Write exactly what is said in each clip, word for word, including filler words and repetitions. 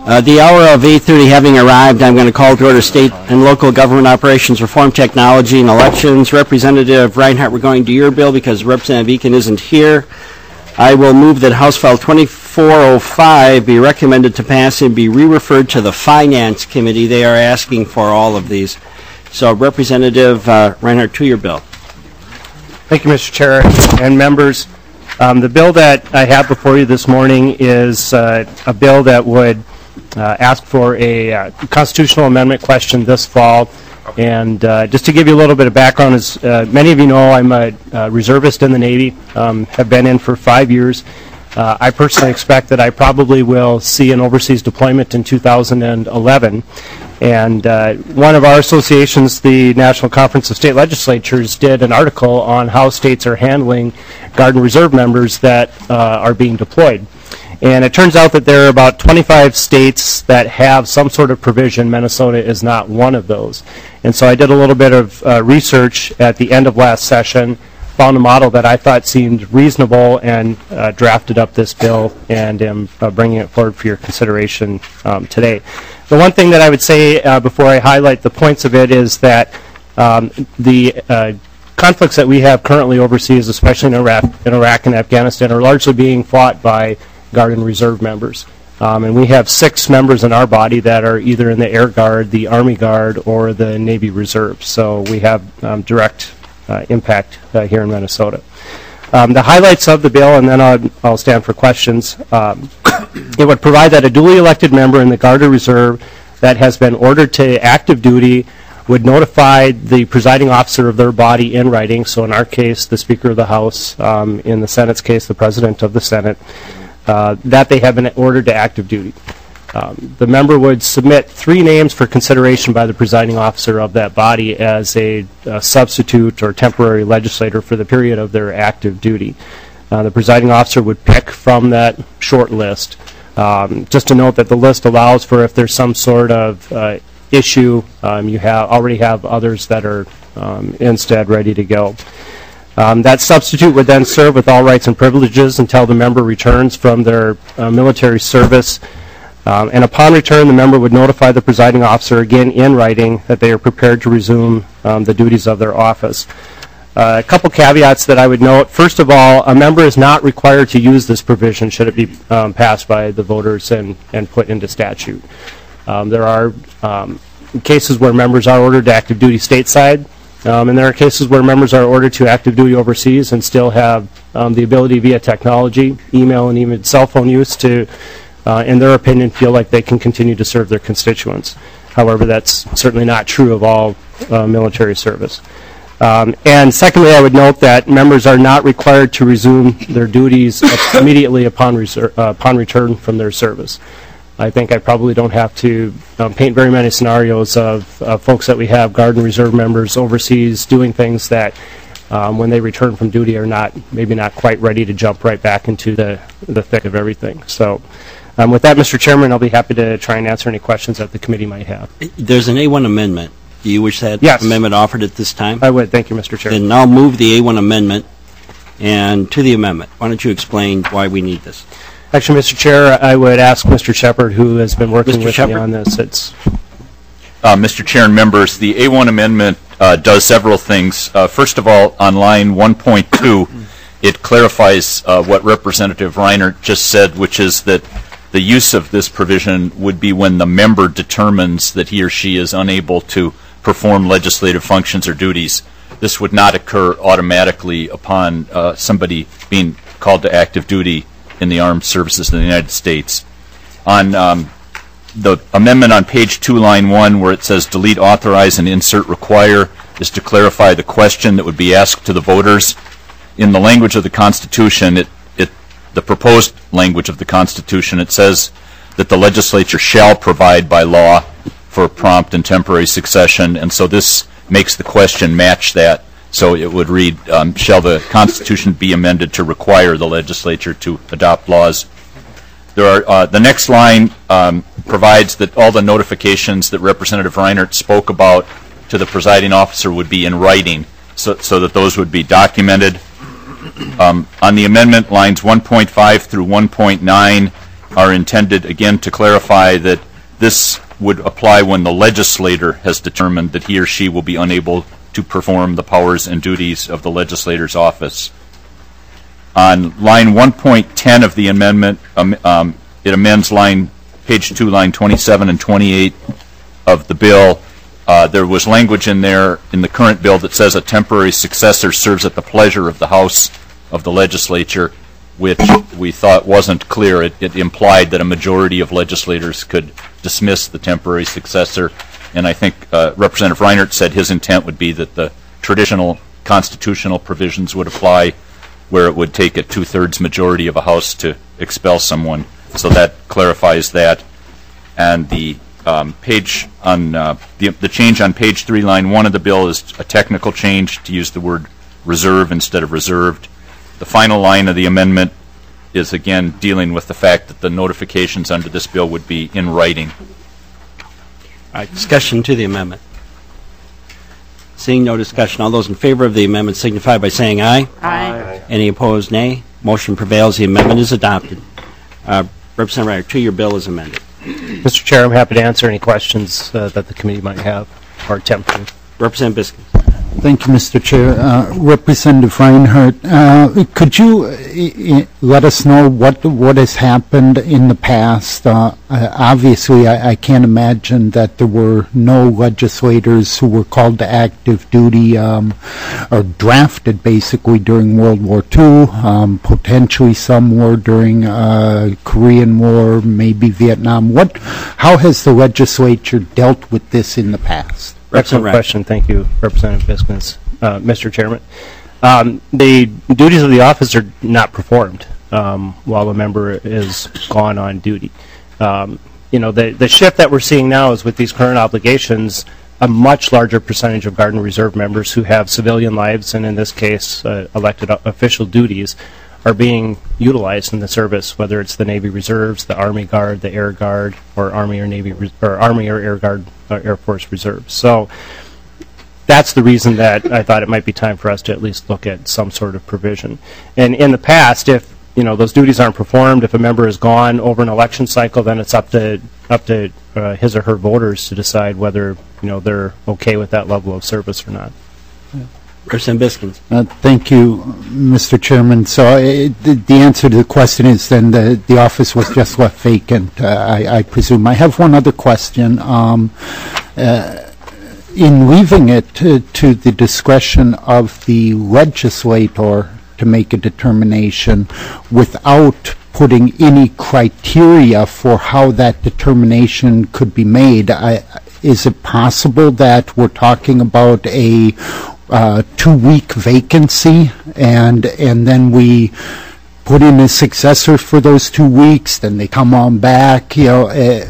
Uh, the hour of eight thirty having arrived, I'm going to call to order State and Local Government Operations Reform Technology and Elections. Representative Reinhardt, we're going to your bill because Representative Eakin isn't here. I will move that House File twenty-four oh five be recommended to pass and be re-referred to the Finance Committee. They are asking for all of these. So, Representative uh, Reinhardt, to your bill. Thank you, Mister Chair and members. Um, the bill that I have before you this morning is uh, a bill that would Uh, ask for a uh, constitutional amendment question this fall. And uh, just to give you a little bit of background, as uh, many of you know, I'm a uh, reservist in the Navy, um, have been in for five years. Uh, I personally expect that I probably will see an overseas deployment in two thousand eleven. And uh, one of our associations, the National Conference of State Legislatures, did an article on how states are handling Guard and Reserve members that uh, are being deployed. And it turns out that there are about twenty-five states that have some sort of provision. Minnesota is not one of those. And so I did a little bit of uh, research at the end of last session, found a model that I thought seemed reasonable, and uh, drafted up this bill and am uh, bringing it forward for your consideration um, today. The one thing that I would say uh, before I highlight the points of it is that um, the uh, conflicts that we have currently overseas, especially in Iraq, in Iraq and Afghanistan, are largely being fought by Guard and Reserve members. Um, and we have six members in our body that are either in the Air Guard, the Army Guard, or the Navy Reserve. So we have um, direct uh, impact uh, here in Minnesota. Um, the highlights of the bill, and then I'll, I'll stand for questions. Um, it would provide that a duly elected member in the Guard or Reserve that has been ordered to active duty would notify the presiding officer of their body in writing. So in our case, the Speaker of the House. Um, in the Senate's case, the President of the Senate. Uh, that they have been ordered to active duty. Um, the member would submit three names for consideration by the presiding officer of that body as a, a substitute or temporary legislator for the period of their active duty. Uh, the presiding officer would pick from that short list. Um, just to note that the list allows for if there's some sort of uh, issue, um, you have already have others that are um, instead ready to go. Um, that substitute would then serve with all rights and privileges until the member returns from their uh, military service. Um, and upon return, the member would notify the presiding officer again in writing that they are prepared to resume um, the duties of their office. Uh, a couple caveats that I would note. First of all, a member is not required to use this provision should it be um, passed by the voters and, and put into statute. Um, there are um, cases where members are ordered to active duty stateside. Um, and there are cases where members are ordered to active duty overseas and still have um, the ability via technology, email, and even cell phone use to, uh, in their opinion, feel like they can continue to serve their constituents. However, that's certainly not true of all uh, military service. Um, and secondly, I would note that members are not required to resume their duties immediately upon, reser- uh, upon return from their service. I think I probably don't have to um, paint very many scenarios of uh, folks that we have, Guard and Reserve members overseas, doing things that um, when they return from duty are not, maybe not quite ready to jump right back into the, the thick of everything. So um, with that, Mister Chairman, I'll be happy to try and answer any questions that the committee might have. There's an A one amendment. Do you wish that yes. amendment offered at this time? I would. Thank you, Mister Chair. Then I'll move the A one amendment. And to the amendment, why don't you explain why we need this? Actually, Mister Chair, I would ask Mister Shepard, who has been working Mister with Shepard? me on this. It's uh, Mister Chair and members, the A one amendment uh, does several things. Uh, first of all, on line one point two, it clarifies uh, what Representative Reinhardt just said, which is that the use of this provision would be when the member determines that he or she is unable to perform legislative functions or duties. This would not occur automatically upon uh, somebody being called to active duty in the armed services of the United States. On um, the amendment on page two, line one, where it says delete authorize and insert require, is to clarify the question that would be asked to the voters. In the language of the Constitution, it, it, the proposed language of the Constitution, it says that the legislature shall provide by law for prompt and temporary succession, and so this makes the question match that. So it would read, um, shall the Constitution be amended to require the legislature to adopt laws? There are, uh, the next line um, provides that all the notifications that Representative Reinhardt spoke about to the presiding officer would be in writing, so, so that those would be documented. Um, on the amendment, lines one point five through one point nine, are intended, again, to clarify that this would apply when the legislator has determined that he or she will be unable to perform the powers and duties of the legislator's office. On line one point ten of the amendment, um, um, it amends line, page two, line twenty-seven and twenty-eight of the bill. Uh, there was language in there in the current bill that says a temporary successor serves at the pleasure of the House of the legislature, which we thought wasn't clear. It, it implied that a majority of legislators could dismiss the temporary successor, and I think uh, Representative Reinert said his intent would be that the traditional constitutional provisions would apply, where it would take a two-thirds majority of a House to expel someone. So that clarifies that. And the um, page on uh, the, the change on page three, line one of the bill is a technical change to use the word reserve instead of reserved. The final line of the amendment is again dealing with the fact that the notifications under this bill would be in writing. All right, discussion to the amendment. Seeing no discussion, all those in favor of the amendment signify by saying aye. Aye. Any opposed, nay. Motion prevails. The amendment is adopted. Uh, Representative Reiner, two, your bill is amended. Mister Chair, I'm happy to answer any questions uh, that the committee might have or attempt to. Representative Biskins. Thank you, Mister Chair. Uh, Representative Reinhardt, uh, could you uh, uh, let us know what what has happened in the past? Uh, uh, obviously, I, I can't imagine that there were no legislators who were called to active duty um, or drafted, basically, during World War Two. Um, potentially, some were during uh, Korean War, maybe Vietnam. What? How has the legislature dealt with this in the past? Excellent question. Thank you, Representative Biskins. Uh, Mister Chairman, um, the duties of the office are not performed um, while a member is gone on duty. Um, you know, the, the shift that we're seeing now is with these current obligations, a much larger percentage of Guard and Reserve members who have civilian lives, and in this case, uh, elected official duties, are being utilized in the service, whether it's the Navy Reserves, the Army Guard, the Air Guard, or Army or Navy Res- or Army or Air Guard, or Air Force Reserves. So that's the reason that I thought it might be time for us to at least look at some sort of provision. And in the past, if you know those duties aren't performed, if a member is gone over an election cycle, then it's up to up to uh, his or her voters to decide whether you know they're okay with that level of service or not. Yeah. Representative Biskins. Uh, thank you, Mister Chairman. So uh, the, the answer to the question is then the, the office was just left vacant, uh, I, I presume. I have one other question. Um, uh, in leaving it to, to the discretion of the legislator to make a determination without putting any criteria for how that determination could be made, I, is it possible that we're talking about a Uh, two-week vacancy, and and then we put in a successor for those two weeks, then they come on back? You know, uh,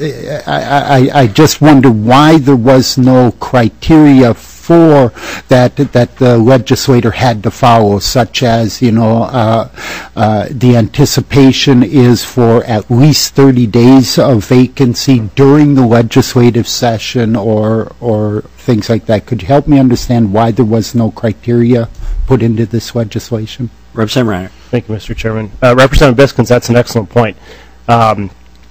I, I, I just wonder why there was no criteria for that that the legislator had to follow, such as, you know, uh, uh, the anticipation is for at least thirty days of vacancy during the legislative session, or or things like that. Could you help me understand why there was no criteria put into this legislation? Representative Reiner. Thank you, Mister Chairman. Uh, Representative Biskins, that's an excellent point. Um,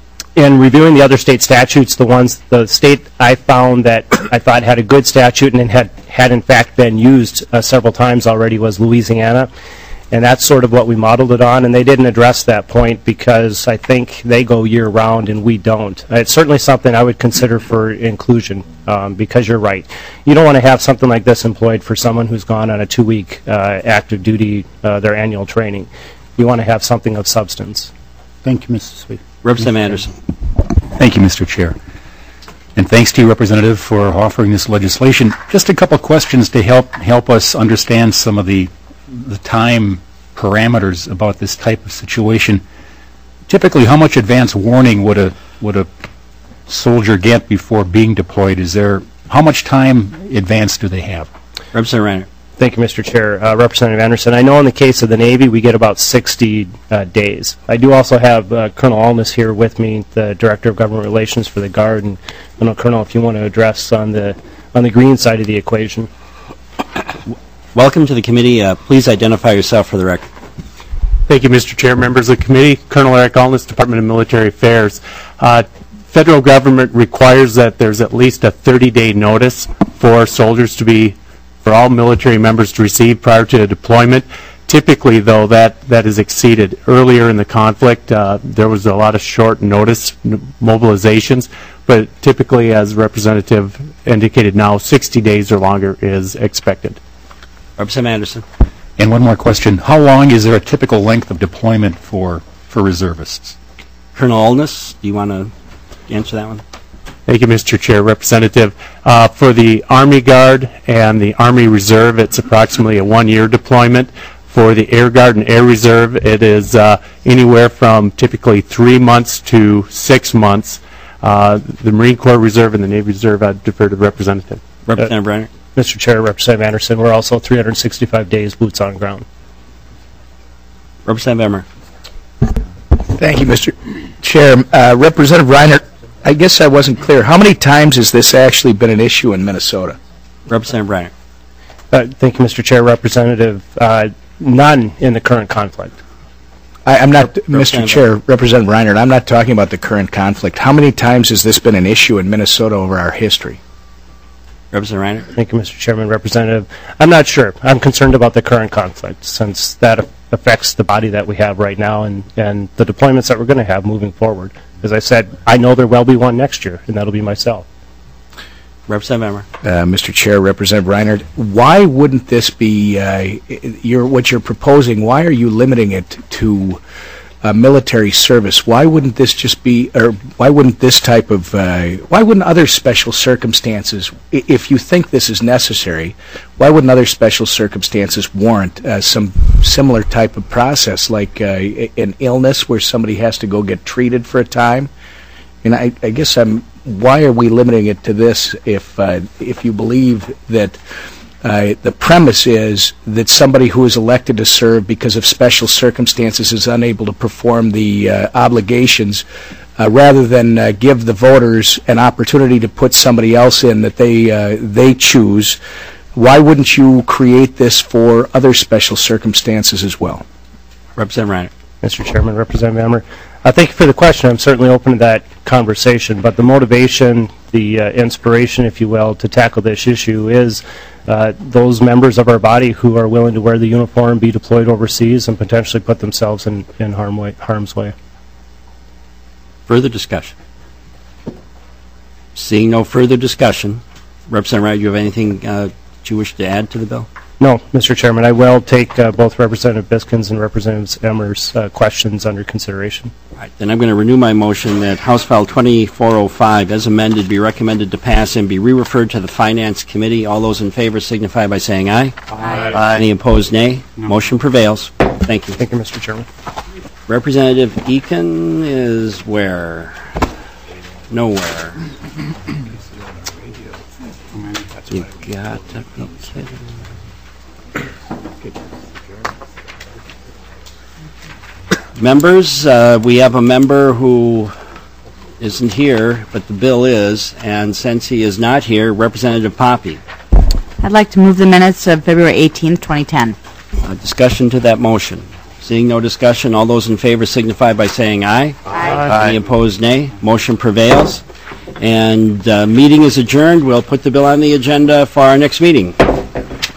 in reviewing the other state statutes, the ones, the state I found that I thought had a good statute and had, had in fact been used uh, several times already was Louisiana. And that's sort of what we modeled it on, and they didn't address that point because I think they go year-round and we don't. Uh, it's certainly something I would consider for inclusion, um, because you're right. You don't want to have something like this employed for someone who's gone on a two-week uh, active duty, uh, their annual training. You want to have something of substance. Thank you, Mister Speaker. Representative Anderson. Thank you, Mister Chair. And thanks to you, Representative, for offering this legislation. Just a couple of questions to help help us understand some of the the time parameters about this type of situation. Typically, how much advance warning would a would a soldier get before being deployed? Is there how much time advance do they have? Representative Reiner. Thank you, Mister Chair. Uh, Representative Anderson, I know in the case of the Navy, we get about sixty uh, days. I do also have uh, Colonel Alness here with me, the Director of Government Relations for the Guard, and I don't know, Colonel, if you want to address on the on the green side of the equation. Welcome to the committee. Uh, please identify yourself for the record. Thank you, Mister Chair, members of the committee. Colonel Eric Alness, Department of Military Affairs. Uh, federal government requires that there's at least a thirty-day notice for soldiers to be, for all military members to receive prior to deployment. Typically, though, that, that is exceeded. Earlier in the conflict, uh, there was a lot of short notice mobilizations, but typically, as Representative indicated now, sixty days or longer is expected. Representative Anderson. And one more question. How long is there a typical length of deployment for, for reservists? Colonel Alness, do you want to answer that one? Thank you, Mister Chair. Representative, uh, for the Army Guard and the Army Reserve, it's approximately a one-year deployment. For the Air Guard and Air Reserve, it is uh, anywhere from typically three months to six months. Uh, the Marine Corps Reserve and the Navy Reserve, I'd defer to the Representative. Representative Reiner. Mister Chair, Representative Anderson, we're also three hundred sixty-five days boots on ground. Representative Emmer. Thank you, Mister Chair. Uh, Representative Reiner, I guess I wasn't clear. How many times has this actually been an issue in Minnesota? Representative Reiner. Uh, thank you, Mister Chair. Representative, uh, none in the current conflict. I, I'm not, Mister Chair, Representative Reiner, I'm not talking about the current conflict. How many times has this been an issue in Minnesota over our history? Representative Reiner. Thank you, Mister Chairman. Representative, I'm not sure. I'm concerned about the current conflict, since that affects the body that we have right now and, and the deployments that we're going to have moving forward. As I said, I know there will be one next year, and that'll be myself. Representative Emmer. Uh, Mister Chair, Representative Reiner, why wouldn't this be, uh, you're, what you're proposing, why are you limiting it to uh, military service? Why wouldn't this just be, or why wouldn't this type of, uh, why wouldn't other special circumstances, i- if you think this is necessary, why wouldn't other special circumstances warrant uh, some similar type of process, like uh, an illness where somebody has to go get treated for a time? And I, I guess I'm, why are we limiting it to this if, uh, if you believe that uh, the premise is that somebody who is elected to serve because of special circumstances is unable to perform the uh, obligations, uh, rather than uh, give the voters an opportunity to put somebody else in that they, uh, they choose? Why wouldn't you create this for other special circumstances as well? Representative Reiner. Mister Chairman, Representative Emmer. Uh, thank you for the question. I'm certainly open to that conversation, but the motivation, the uh, inspiration, if you will, to tackle this issue is uh, those members of our body who are willing to wear the uniform, be deployed overseas, and potentially put themselves in, in harm way, harm's way. Further discussion? Seeing no further discussion, Representative Reiner, do you have anything uh, that you wish to add to the bill? No, Mister Chairman, I will take uh, both Representative Biskins and Representative Emmer's uh, questions under consideration. All right, then I'm going to renew my motion that House File twenty-four oh five, as amended, be recommended to pass and be re-referred to the Finance Committee. All those in favor signify by saying aye. Aye. Aye. Any opposed, nay. No. Motion prevails. Thank you. Thank you, Mister Chairman. Representative Eakin is where? Nowhere. You got to be kidding. Members, uh, we have a member who isn't here, but the bill is, and since he is not here, Representative Poppe. I'd like to move the minutes of February eighteenth, twenty ten. Uh, discussion to that motion. Seeing no discussion, all those in favor signify by saying aye. Aye. Any opposed, nay. Motion prevails. And uh, meeting is adjourned. We'll put the bill on the agenda for our next meeting.